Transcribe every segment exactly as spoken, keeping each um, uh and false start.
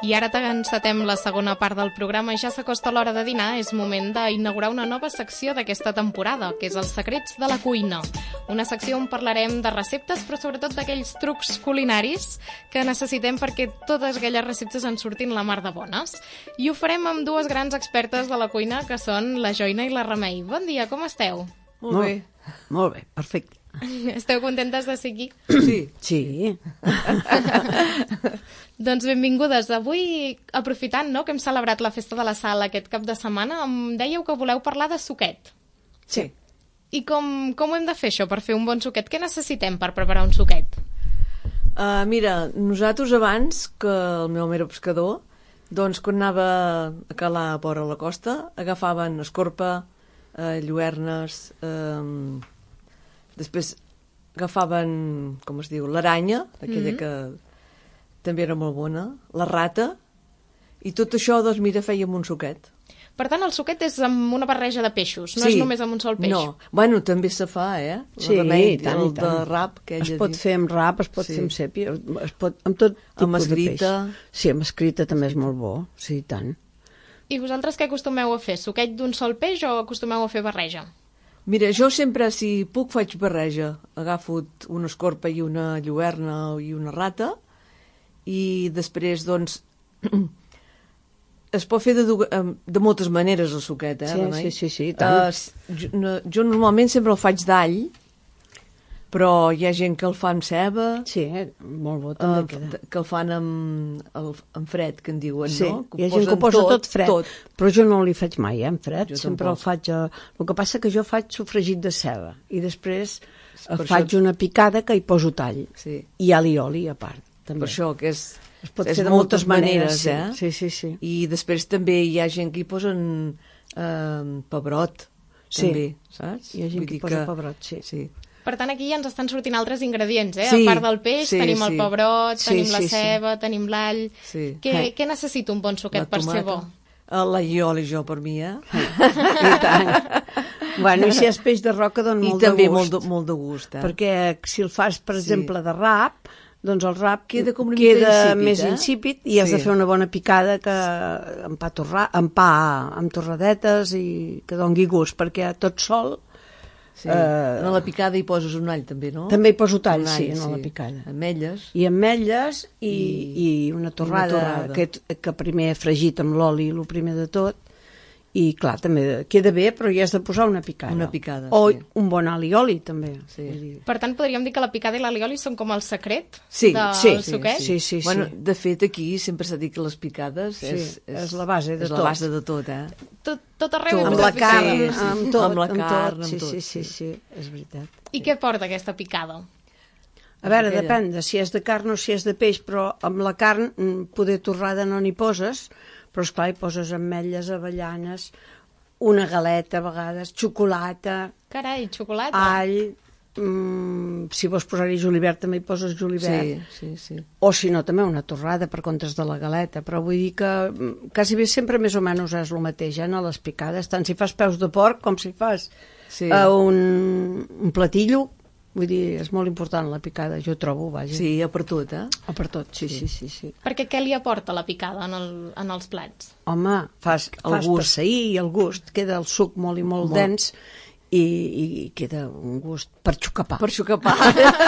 I ara que encetem la segona part del programa i ja s'acosta l'hora de dinar, és moment d'inaugurar una nova secció d'aquesta temporada, que és els secrets de la cuina. Una secció on parlarem de receptes, però sobretot d'aquells trucs culinaris que necessitem perquè totes aquelles receptes en surtin la mar de bones. I ho farem amb dues grans expertes de la cuina, que són la Joina i la Remei. Bon dia, com esteu? Molt bé. Molt bé, perfecte. Esteu contentes de ser aquí? Sí. Sí. Doncs benvingudes. Avui, aprofitant no, que hem celebrat la Festa de la Sal aquest cap de setmana, em dèieu que voleu parlar de suquet. Sí. I com, com ho hem de fer això per fer un bon suquet? Què necessitem per preparar un suquet? Uh, mira, nosaltres abans, que el meu home era pescador, doncs quan anava a calar a vora la costa, agafaven escorpa, uh, lluernes, um, després agafaven, com es diu, l'aranya, aquella mm-hmm. que també era molt bona, la rata, i tot això, doncs mira, fèiem un suquet. Per tant, el suquet és amb una barreja de peixos, no sí. és només amb un sol peix. No, bueno, també se fa, eh? Sí, el remei, tant, el de rap. Que es pot dit. fer amb rap, es pot sí. fer amb sèpia, es pot, amb tot tipus amb escrita. de peix. Sí, amb escrita també és molt bo, sí, tant. I vosaltres què acostumeu a fer? Suquet d'un sol peix o acostumeu a fer barreja? Mira, jo sempre, si puc, faig barreja. Agafo una escorpa i una lluerna i una rata, i després, doncs, es pot fer de, de moltes maneres el suquet, eh, sí, Remei? Sí, sí, sí, tant. Uh, jo, no, jo normalment sempre el faig d'all, però hi ha gent que el fa amb ceba. Sí, molt bo també uh, queda. Que el fan amb, el, amb fred, que en diuen, sí, no? Sí, hi ha gent que ho posa tot, tot fred, tot. Però jo no li faig mai, eh, amb fred, jo sempre tampoc. el faig... A... El que passa que jo faig sofregit de ceba, i després per faig això... una picada que hi poso tall, sí. i ali-oli a part, també. Per això, que és... Es pot és fer de moltes maneres, maneres eh? Sí, sí, sí. I després també hi ha gent que hi posen eh, pebrot, sí. també, saps? Hi ha gent Vull que hi posa que... pebrot, sí. sí. Per tant, aquí ja ens estan sortint altres ingredients, eh? Sí, A part del peix, sí, tenim sí. el pebrot, sí, tenim sí, la ceba, sí. tenim l'all... Sí. Què, eh. què necessita un bon suquet per ser bo? L'allioli jo, per mi, eh? I tant. Bueno, i si és peix de roca, dona molt de gust. I també molt de, molt de gust, eh? Perquè si el fas, per sí. exemple, de rap, doncs el rap queda, com queda insípid, més eh? insípid i sí. has de fer una bona picada que amb pa, torra, amb, pa amb torradetes i que dongui gust, perquè tot sol... Sí. Eh, en la picada hi poses un all, també, no? També hi poso tall, all, sí, en sí. la picada. Ametlles. I ametlles i, i, i una torrada, una torrada. Que, que primer he fregit amb l'oli, el primer de tot, i clar, també queda bé, però hi has de posar una picada. Una picada, o sí. un bon alioli, també. Sí. Per tant, podríem dir que la picada i l'alioli són com el secret sí, del sí, suquet? Sí, sí, sí. Bueno, de fet, aquí sempre s'ha dit que les picades sí, és, és, és la base de és tot. la base de tot, eh? Tot, tot arreu tot. hi Amb la carn, picada. sí, amb tot. Amb la amb carn, tot. Sí, amb tot. sí, sí, sí, és veritat. I què porta aquesta picada? A veure, depèn de si és de carn o si és de peix, però amb la carn poder torrada no n'hi poses, però esclar, hi poses ametlles, avellanes, una galeta a vegades, xocolata... Carai, xocolata! All, mm, si vols posar-hi julivert també hi poses julivert. Sí, sí, sí. O si no, també una torrada per comptes de la galeta, però vull dir que quasi bé sempre més o menys és el mateix, eh, a les picades, tant si fas peus de porc com si fas sí. uh, un, un platillo. Vull dir, és molt important la picada, jo trobo, vaja. Sí, a per tot, eh? A per tot, sí, sí, sí. sí, sí. Perquè què li aporta la picada en, el, en els plats? Home, fas, el fas gust. passeir i el gust, queda el suc molt i molt, molt. dens i, i queda un gust per xucar pa. Per xucar pa.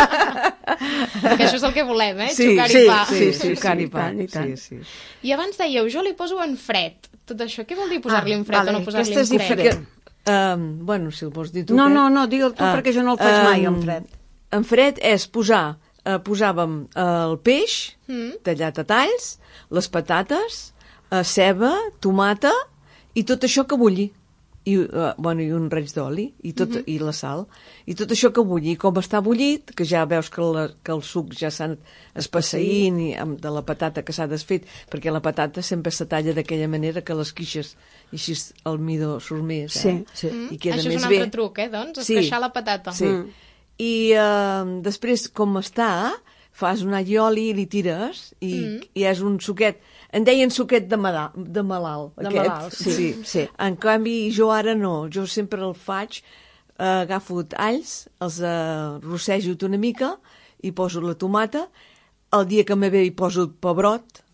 Que això és el que volem, eh? Sí, xucar sí, i pa. Sí, sí, sí, xucar i pa. I tant, sí, sí. I abans dèieu, jo li poso en fred. Tot això, què vol dir posar-li ah, en fred vale, o no posar-li en fred? Diferent. Um, bueno, si el vols dir tu. No, què? no, no, digue'l tu, uh, perquè jo no el faig um, mai en fred. En fred és posar, eh, posàvem el peix, mm. tallat a talls, les patates, eh, ceba, tomata i tot això que bulli. I, eh, bueno, i un raig d'oli i, tot, mm -hmm. i la sal. I tot això que bulli. I com està bullit, que ja veus que, la, que el suc ja s'ha espasseint i amb, de la patata que s'ha desfet, perquè la patata sempre se talla d'aquella manera que les quixes i així el midó surt més. Eh? Sí, sí. Mm. I queda això més és un bé. altre truc, eh, doncs? Sí. Esqueixar la patata. Sí. Mm. I uh, després, com està, fas un all i oli i li tires i, mm. i és un suquet. En deien suquet de, malalt, de malalt. De aquest. malalt, sí. sí. sí. En canvi, jo ara no. Jo sempre el faig, uh, agafo alls, els uh, rossejo una mica i poso la tomata. El dia que me ve hi poso el pebrot,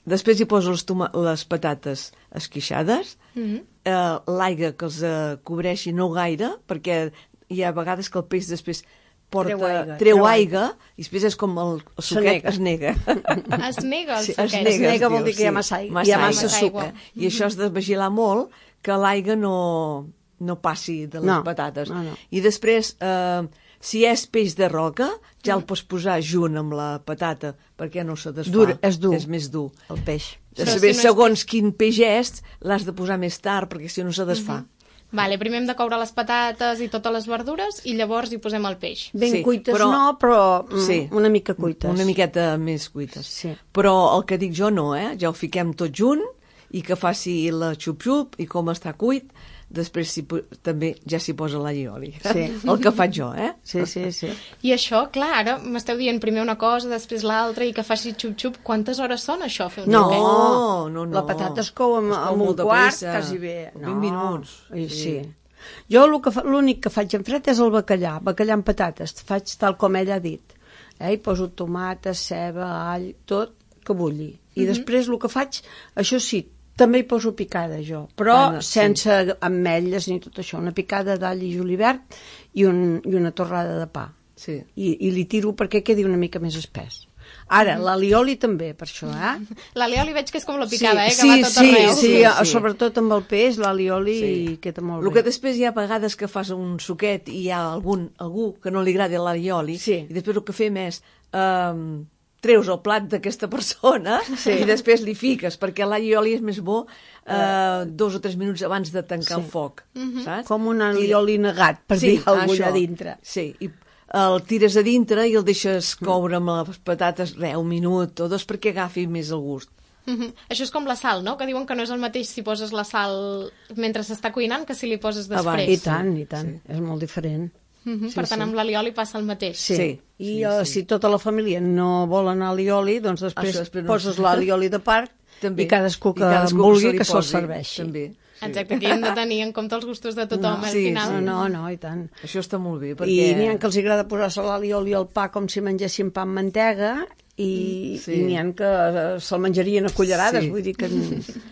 Després hi poso les, toma les patates esquixades, mm -hmm. eh, l'aigua que els eh, cobreixi no gaire, perquè hi ha vegades que el peix després porta, treu aigua, treu treu aigua, aigua i després és com el, el suquet es nega. Es nega el sí, suquet. Es nega, es nega es vol dir que hi ha massa aigua. Hi ha massa, massa suc. Eh? I això has de vigilar molt que l'aigua no, no passi de les no, patates. No, no. I després, eh, si és peix de roca, ja el pots posar junt amb la patata, perquè no se desfà. Dur, és dur. És més dur. El peix. Després, si no segons és... quin peix és, l'has de posar més tard, perquè si no se desfà. Uh -huh. Vale, primer hem de coure les patates i totes les verdures i llavors hi posem el peix. Ben sí, cuites però... no, però mm, sí, una mica cuites. Una miqueta més cuites. Sí. Però el que dic jo no, eh? Ja ho fiquem tot junt i que faci la xup-xup i com està cuit, després si, també ja s'hi posa l'all i oli. Sí. El que faig jo, eh? Sí, sí, sí. I això, clar, ara m'esteu dient primer una cosa, després l'altra i que faci xup-xup. Quantes hores són això, fer un no, suquet? No, no, no. La patata es cou amb, amb un quart, quasi bé. No. vint minuts. Sí. sí. Jo l'únic que faig en fred és el bacallà, bacallà amb patates. Faig tal com ella ha dit. Eh? Hi poso tomata, ceba, all, tot, que bulli. I mm -hmm. després el que faig, això sí, també hi poso picada jo, però ah, no, sense sí. ametlles ni tot això. Una picada d'all i julivert i, un, i una torrada de pa. Sí. I, I li tiro perquè quedi una mica més espès. Ara, mm. l'alioli també, per això, eh? L'alioli veig que és com la picada, sí, eh? Que sí, va tot sí, arreu. Sí, sí, sí, sobretot amb el peix, l'alioli sí. queda molt el bé. Que després hi ha vegades que fas un suquet i hi ha algun, algú que no li agrada l'alioli, sí. i després el que fem és... Um, treus el plat d'aquesta persona sí. i després li fiques, perquè l'allioli és més bo eh, dos o tres minuts abans de tancar sí. el foc, mm -hmm. saps? Com un allioli negat, per sí, dir alguna cosa a dintre. Sí, i el tires a dintre i el deixes coure amb les patates re, un minut o dos perquè agafi més el gust. Mm -hmm. Això és com la sal, no? Que diuen que no és el mateix si poses la sal mentre s'està cuinant que si li poses després. Abans. I tant, i tant, sí. És molt diferent. Mm -hmm. sí, per tant, sí. amb l'alioli passa el mateix. Sí, sí. I sí, uh, sí. si tota la família no vol anar a alioli, doncs després, després no poses l'alioli de part també. I cadascú que I cadascú vulgui que se'l serveixi. També. Sí. Exacte, aquí hem de tenir en compte els gustos de tothom no, al sí, final. Sí. No, no, i tant. Això està molt bé, perquè... I n'hi ha que els agrada posar-se l'alioli al pa com si mengessin pa amb mantega i, sí. i n'hi ha que se'l menjarien a cullerades, sí. Vull dir que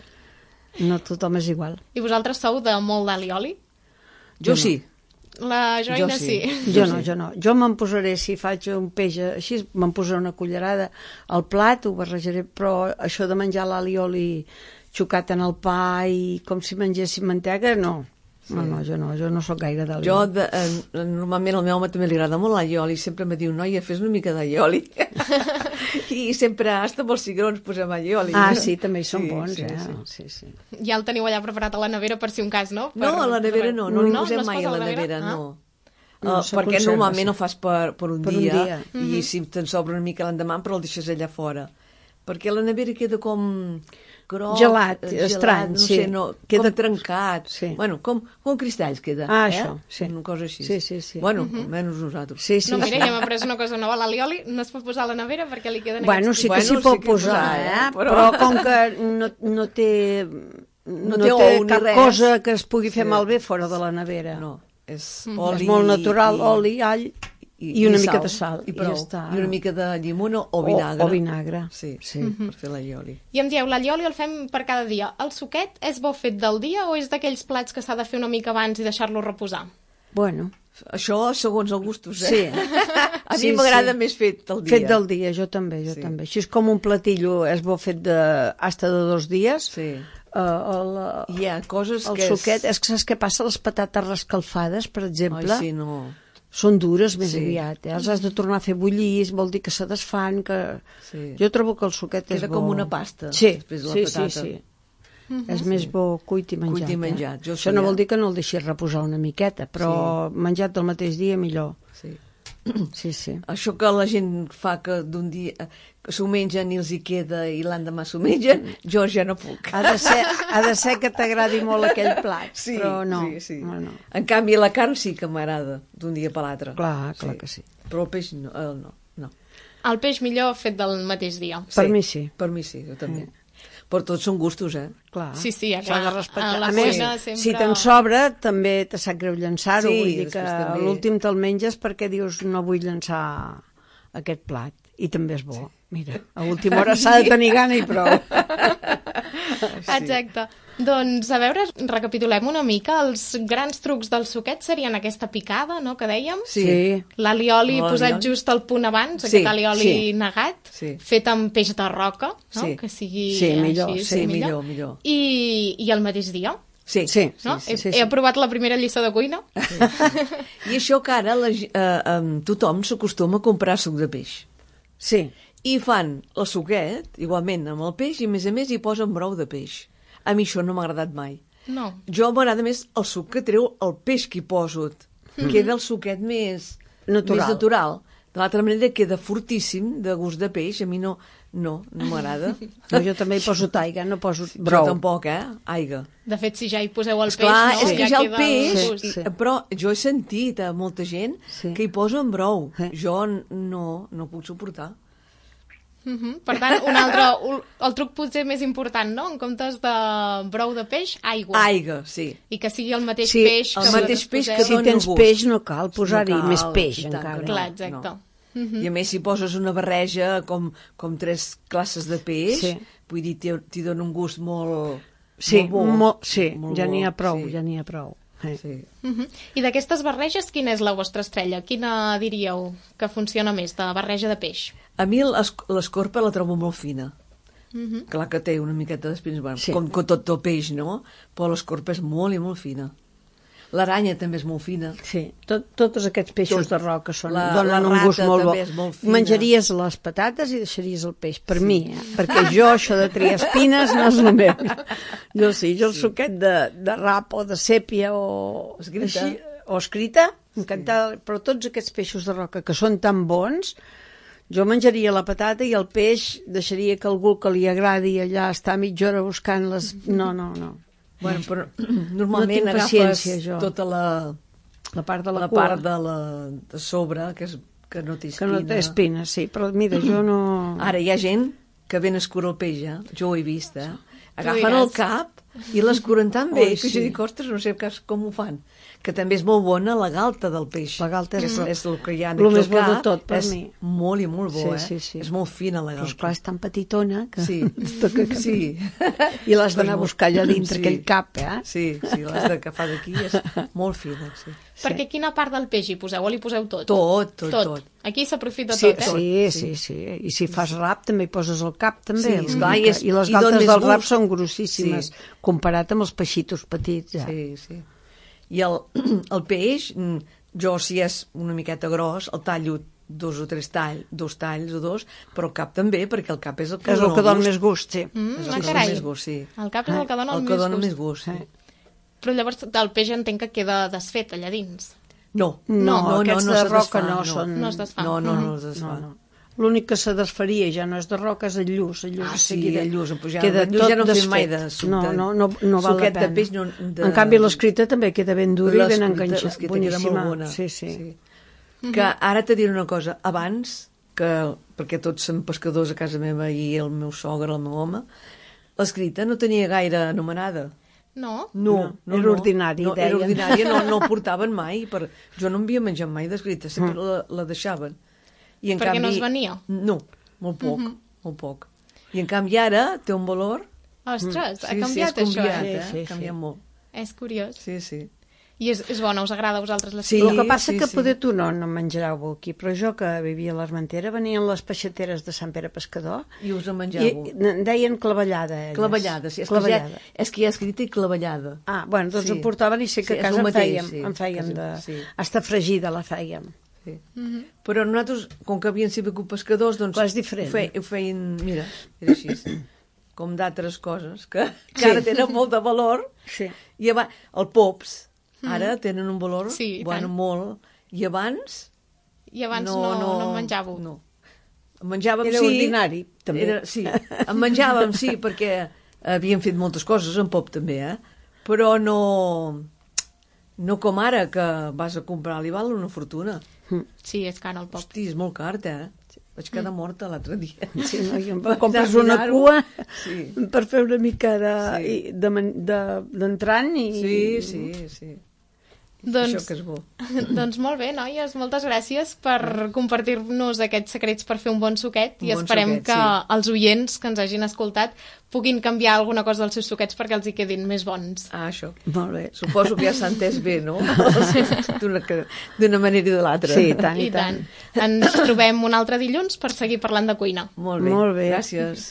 no tothom és igual. I vosaltres sou de molt d'alioli? Jo, jo sí. No. La Joina jo sí. sí. Jo no, jo no. Jo me'n posaré, si faig un peix així, me'n posaré una cullerada al plat, ho barrejaré, però això de menjar l'alioli xocat en el pa i com si mengessin mantega, no. Sí. No, no, jo no, jo no sóc gaire d'alioli. Jo, de, eh, normalment al meu home també li agrada molt l'alioli, sempre me diu, noia, fes una mica d'alioli. I sempre, hasta amb els cigrons posem alioli. Ah, sí, també hi són sí, bons, sí, eh? Sí. Sí, sí. Ja el teniu allà preparat a la nevera per si un cas, no? Per... No, a la nevera no, no li no, posem no mai a la nevera, ah? no. No, uh, perquè normalment sí. ho fas per, per un per dia, un dia. i mm-hmm. si te'n sobra una mica l'endemà però el deixes allà fora, perquè la nevera queda com groc, gelat, gelat estrany, no sí. sé, no, queda com trencat, sí. bueno, com, com cristalls queda, ah, eh? això, sí. Una cosa així. Sí, sí, sí. Bueno, mm-hmm. almenys nosaltres. Sí, sí, no, mira, sí. ja hem après una cosa nova, l'alioli no es pot posar a la nevera perquè li queden bueno, aquests... sí que bueno, s'hi sí pot que posar, eh? eh? Però... però com que no, no té no, no té, té, ou, cap res. cosa que es pugui fer sí. malbé fora de la nevera. No, és mm. oli... És molt natural, i... oli, all... I, I una i mica de sal, i, prou, i ja està. I una mica de llimona o vinagre. O, o vinagre. Sí, sí Mm-hmm. per fer l'allioli. I em dieu, l'allioli el fem per cada dia. El suquet és bo fet del dia o és d'aquells plats que s'ha de fer una mica abans i deixar-lo reposar? Bueno. Això segons els gustos, eh? Sí. A mi sí, m'agrada sí. més fet del dia. Fet del dia, jo també, jo sí. també. Així és com un platillo, és bo fet de, hasta de dos dies. Sí. Uh, el, Hi ha coses el que... El suquet, és... és que saps què passa? Les patates rescalfades, per exemple... Ai, sí, no... Són dures més sí. aviat, eh? Els has de tornar a fer bullir, vol dir que se desfan, que... Sí. Jo trobo que el suquet Queda és bo. com una pasta, sí, després de la sí, patata. Sí, sí, Uh-huh. És més bo cuit i menjat. Cuit i menjat. Eh? Jo Això sí, no eh? vol dir que no el deixis reposar una miqueta, però sí. menjat del mateix dia millor. Sí. Sí, sí. Això que la gent fa que d'un dia que s'ho mengen i els hi queda i l'endemà s'ho mengen, jo ja no puc. Ha de ser, ha de ser que t'agradi molt aquell plat, sí, però no. Sí, sí. no, no. En canvi, la carn sí que m'agrada d'un dia per l'altre. Clar, clar sí. que sí. Però el peix no. El no, no. El peix millor fet del mateix dia. Per sí, mi sí. Per mi sí, jo també. Mm. Però tots són gustos, eh? Clar. Sí, sí, ja, s'ha clar. de respectar. A la A més, cuina sempre... si te'n sobra, també te sap greu llançar-ho. Sí, vull dir que també. l'últim te'l menges perquè dius no vull llançar aquest plat. I també és bo. Sí. Mira, a última hora s'ha de tenir gana i prou. Exacte. Doncs, a veure, recapitulem una mica. Els grans trucs del suquet serien aquesta picada, no?, que dèiem. Sí. L'alioli L'alioli. posat just al punt abans, Sí, aquest alioli sí. negat, Sí. fet amb peix de roca, no?, Sí. que sigui Sí, millor, així, sí, millor, millor. I, I el mateix dia, Sí, Sí. no? sí, he, sí, he sí. aprovat la primera lliçó de cuina. I això que ara la, ge- eh, eh, tothom s'acostuma a comprar suc de peix. Sí. I fan el suquet, igualment, amb el peix, i a més a més hi posen brou de peix. A mi això no m'ha agradat mai. No. Jo m'agrada més el suc que treu el peix que hi poso. Queda el suquet més Natural. Més natural. De l'altra manera queda fortíssim, de gust de peix. A mi no, no, no m'agrada. No, jo també hi poso taiga, no poso Jo brou. tampoc, eh? Aiga. De fet, si ja hi poseu el Esclar, peix, no? és que ja el queda peix, gust. Sí, sí. i- però jo he sentit a molta gent Sí. que hi posen brou. Sí. Jo n- no, no puc suportar. Mhm. Per tant, un altre, un- el truc potser més important, no? En comptes de brou de peix, aigua. Aiga, sí. I que sigui el mateix Sí, peix el que mateix vosaltres peix que poseu. Si doni tens gust. peix no cal posar-hi No cal, més peix i tant encara. que Clar, exacte. No. I a més, si poses una barreja com, com tres classes de peix, Sí. vull dir, t'hi t'hi dona un gust molt, Sí, molt bo. mo- sí, Molt ja bo, n'hi ha prou, sí. ja n'hi ha prou. Eh. Sí. Mhm. I d'aquestes barreges, quina és la vostra estrella? Quina diríeu que funciona més, de barreja de peix? A mi l'es- l'escorpa la trobo molt fina. Mhm. Clar que té una miqueta d'espines, bueno, Sí. com, com tot el peix, no? Però l'escorpa és molt i molt fina. L'aranya també és molt fina. Sí, tot, tots aquests peixos Tot. de roca són, La- donen la un gust rata molt bo. també és molt fina. Menjaries les patates i deixaries el peix, per mi, eh? Perquè jo, això de triar espines, no és el meu. Jo sí, jo el sí. suquet de, de rap o de sèpia o Escrita. així, o escrita, encantada, sí. Però tots aquests peixos de roca que són tan bons, jo menjaria la patata i el peix deixaria que algú que li agradi allà estar mitja hora buscant les... No, no, no. Bueno, però normalment tinc agafes paciència, jo. tota la, La part de la, la cua, part de, la, de sobre, que, és, que no té que espina. no té espines, sí, però mira, jo no... Ara hi ha gent que ben escura el peix, eh? Jo ho he vist, eh? Agafen diràs. el cap i l'escuren tan bé Oi, que sí. jo dic, ostres, no sé cas com ho fan. Que també és molt bona la galta del peix. La galta és- és, és el que hi ha lo aquí més al bo de cap, tot per és mi. molt i molt bo, Sí, eh? sí, sí. És molt fina la Però galta. esclar, és tan petitona que... Sí, toca que... sí. I l'has d'anar a buscar allà dintre, Sí. aquell cap, eh? Sí, sí, l'has d'agafar d'aquí, és molt fina, sí. Perquè quina part del peix hi poseu? O li poseu tot? Tot, tot, tot. tot. Aquí s'aprofita Sí, tot, eh? sí, sí, sí. I si fas rap també hi poses el cap, també. Sí, una esclar, mica. i és- I les i dona galtes més del rap gust. són grossíssimes, Sí. comparat amb els peixitos petits, ja. Sí, sí. I el, el peix, mm, jo si és una miqueta gros, el tallo dos o tres talls, dos talls o dos, però el cap també, perquè el cap és el que És el que dona gust. més gust, sí. Mm, És ah, el que carai. dona més gust, sí. El cap és el que dona el, el que més dona gust. més gust, sí. Però llavors el peix entenc que queda desfet allà dins. No, No, aquests de se roca desfà, no són- No es desfà. No, no, no Mhm. es desfà. No, no. L'únic que se desfaria ja no és de roca, és el lluç. El lluç Ah, de sí, seguida el lluç, pues ja- queda el lluç tot ja no fem desfet. mai de suc No, de- no, no, no val la suquet de pena. peix no- de- En canvi, l'escrita també queda ben dura i ben L'escrita- enganxada. l'escrita queda molt bona. Sí, sí. sí. Que ara t'he diré una cosa, abans, que, perquè tots som pescadors a casa meva i el meu sogre, el meu home, l'escrita no tenia gaire anomenada. No? No, No, era ordinari, no, era deien. ordinària, no, no el portaven mai. Per... Jo no m'havia menjat mai d'escrita, sempre la, la deixaven. I en Perquè canvi... no es venia? No, molt poc, molt poc. I en canvi ara té un valor... Ostres, ha sí, canviat sí, és això, canviat, eh? eh? Sí, sí, Ha canviat sí. molt. És curiós. Sí, sí. I és, és bona, us agrada a vosaltres la Sí. El que passa sí, que sí. poder tu no, no menjareu aquí, però jo que vivia a l'Armentera venien les peixateres de Sant Pere Pescador I us en i menjàveu. en deien clavellada, elles. Clavellada, sí. És, Clavellada. Que ja, és que hi ha escrita i clavellada. Ah, bueno, doncs Sí. em portaven i sé que Sí, a és casa el en mateix, fèiem, sí. en fèiem de... Sí. Hasta fregida la fèiem. Sí. Però nosaltres, com que havien sigut pescadors, doncs... Clar, és diferent. Ho, fe, ho feien, mira, era així, com d'altres coses, que, que Sí. ara tenen molt de valor. Sí. I abans, el pops, ara tenen un valor, Sí, i bueno, tant. molt. I abans... I abans no, no, no en menjàveu. No. En menjàvem, Era sí. ordinari, també. Era, sí, en menjàvem, sí, perquè havíem fet moltes coses, en pop també, eh? Però no... No com ara, que vas a comprar, li val una fortuna. Sí, és car el pop. Hosti, és molt car, eh? Vaig quedar morta l'altre dia. Sí, no, i em Vaig compres a una mirar-ho. cua Sí. per fer una mica de, Sí. i- de, men- de, d'entrant i... Sí, sí, sí. Doncs, això que és bo. Doncs molt bé, noies, moltes gràcies per compartir-nos aquests secrets per fer un bon suquet i Un bon esperem suquet, que sí. els oients que ens hagin escoltat puguin canviar alguna cosa dels seus suquets perquè els hi quedin més bons. Ah, això. Molt bé. Suposo que ja s'ha entès bé, no? D'una d'una manera i de l'altra. Sí, tant i, I tant. Ens trobem un altre dilluns per seguir parlant de cuina. Molt bé. Molt bé. Gràcies.